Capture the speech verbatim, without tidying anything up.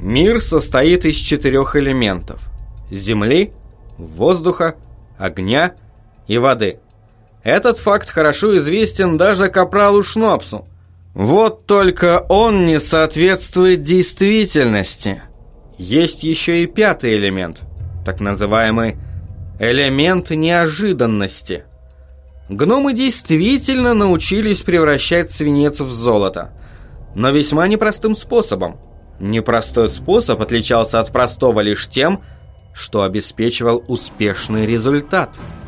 Мир состоит из четырех элементов: земли, воздуха, огня и воды. Этот факт хорошо известен даже капралу Шнопсу. Вот только он не соответствует действительности. Есть еще и пятый элемент, так называемый элемент неожиданности. Гномы действительно научились превращать свинец в золото, но весьма непростым способом. Непростой способ отличался от простого лишь тем, что обеспечивал успешный результат –